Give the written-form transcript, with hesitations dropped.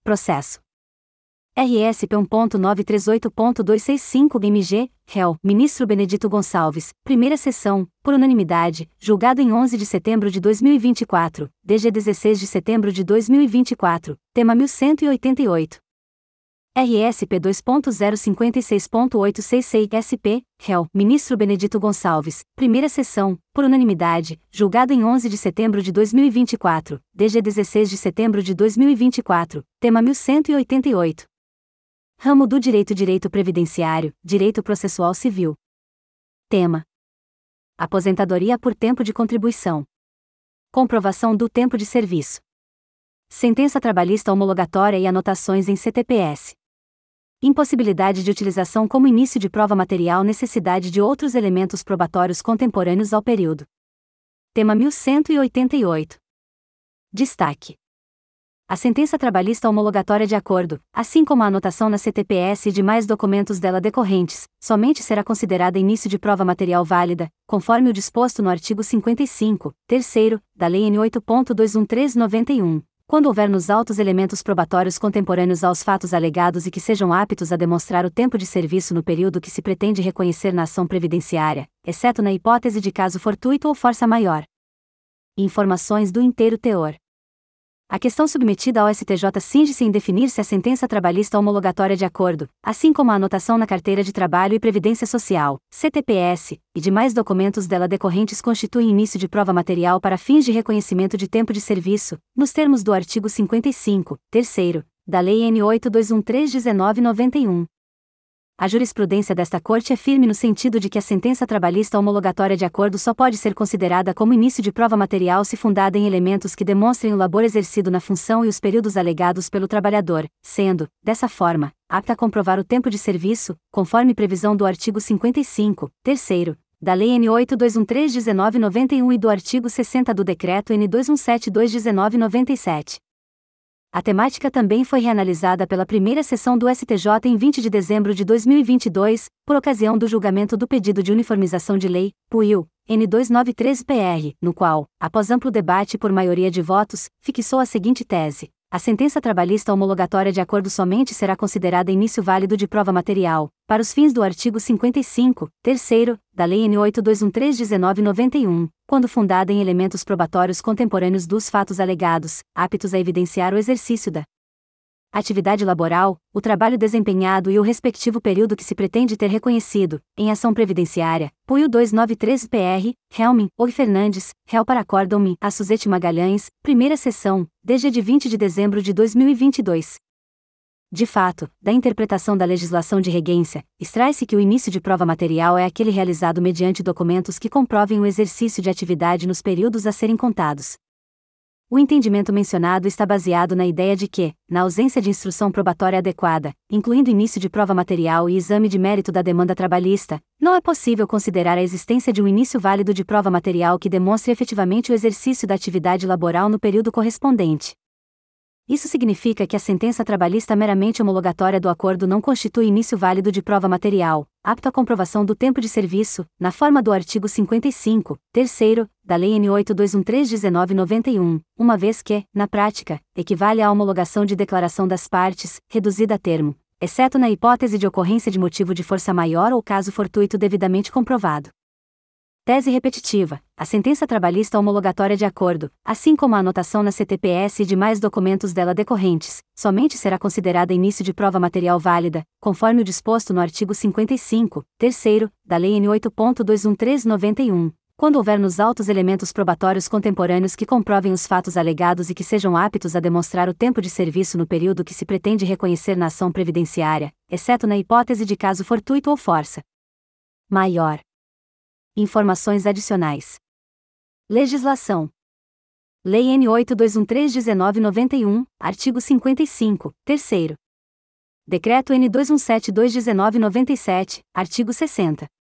processo. RSP 1.938.265-MG, réu, Ministro Benedito Gonçalves, primeira sessão, por unanimidade, julgado em 11 de setembro de 2024, DG 16 de setembro de 2024, tema 1188. RSP 2.056.866-SP, réu, Ministro Benedito Gonçalves, primeira sessão, por unanimidade, julgado em 11 de setembro de 2024, DG 16 de setembro de 2024, tema 1188. Ramo do Direito Previdenciário, Direito Processual Civil. Tema: aposentadoria por tempo de contribuição. Comprovação do tempo de serviço. Sentença trabalhista homologatória e anotações em CTPS. Impossibilidade de utilização como início de prova material, necessidade de outros elementos probatórios contemporâneos ao período. Tema 1188. Destaque: a sentença trabalhista homologatória de acordo, assim como a anotação na CTPS e demais documentos dela decorrentes, somente será considerada início de prova material válida, conforme o disposto no artigo 55, terceiro, da Lei N. 8.213/91, quando houver nos autos elementos probatórios contemporâneos aos fatos alegados e que sejam aptos a demonstrar o tempo de serviço no período que se pretende reconhecer na ação previdenciária, exceto na hipótese de caso fortuito ou força maior. Informações do inteiro teor. A questão submetida ao STJ cinge-se em definir se a sentença trabalhista homologatória de acordo, assim como a anotação na Carteira de Trabalho e Previdência Social, CTPS, e demais documentos dela decorrentes constituem início de prova material para fins de reconhecimento de tempo de serviço, nos termos do artigo 55, terceiro, da Lei N. 8.213/1991. A jurisprudência desta Corte é firme no sentido de que a sentença trabalhista homologatória de acordo só pode ser considerada como início de prova material se fundada em elementos que demonstrem o labor exercido na função e os períodos alegados pelo trabalhador, sendo, dessa forma, apta a comprovar o tempo de serviço, conforme previsão do artigo 55, terceiro, da Lei N. 8.213/1991 e do artigo 60 do Decreto N. 2.172/1997. A temática também foi reanalisada pela primeira sessão do STJ em 20 de dezembro de 2022, por ocasião do julgamento do pedido de uniformização de lei, PUIL, N. 293-PR, no qual, após amplo debate por maioria de votos, fixou a seguinte tese: a sentença trabalhista homologatória de acordo somente será considerada início válido de prova material, para os fins do artigo 55, terceiro, da Lei N. 8.213/1991, quando fundada em elementos probatórios contemporâneos dos fatos alegados, aptos a evidenciar o exercício da atividade laboral, o trabalho desempenhado e o respectivo período que se pretende ter reconhecido, em ação previdenciária, PUIL 293-PR, Helmin, og Fernandes, réu para acórdão-me, a Suzete Magalhães, primeira sessão, DG de 20 de dezembro de 2022. De fato, da interpretação da legislação de regência, extrai-se que o início de prova material é aquele realizado mediante documentos que comprovem o exercício de atividade nos períodos a serem contados. O entendimento mencionado está baseado na ideia de que, na ausência de instrução probatória adequada, incluindo início de prova material e exame de mérito da demanda trabalhista, não é possível considerar a existência de um início válido de prova material que demonstre efetivamente o exercício da atividade laboral no período correspondente. Isso significa que a sentença trabalhista meramente homologatória do acordo não constitui início válido de prova material, apto à comprovação do tempo de serviço, na forma do artigo 55, terceiro, da Lei N. 8.213/1991, uma vez que, na prática, equivale à homologação de declaração das partes, reduzida a termo, exceto na hipótese de ocorrência de motivo de força maior ou caso fortuito devidamente comprovado. Tese repetitiva: a sentença trabalhista homologatória de acordo, assim como a anotação na CTPS e demais documentos dela decorrentes, somente será considerada início de prova material válida, conforme o disposto no artigo 55, terceiro, da Lei N. 8.213/91, quando houver nos autos elementos probatórios contemporâneos que comprovem os fatos alegados e que sejam aptos a demonstrar o tempo de serviço no período que se pretende reconhecer na ação previdenciária, exceto na hipótese de caso fortuito ou força maior. Informações adicionais. Legislação. Lei N. 8.213/1991, artigo 55, terceiro. Decreto N. 2.172/1997, artigo 60.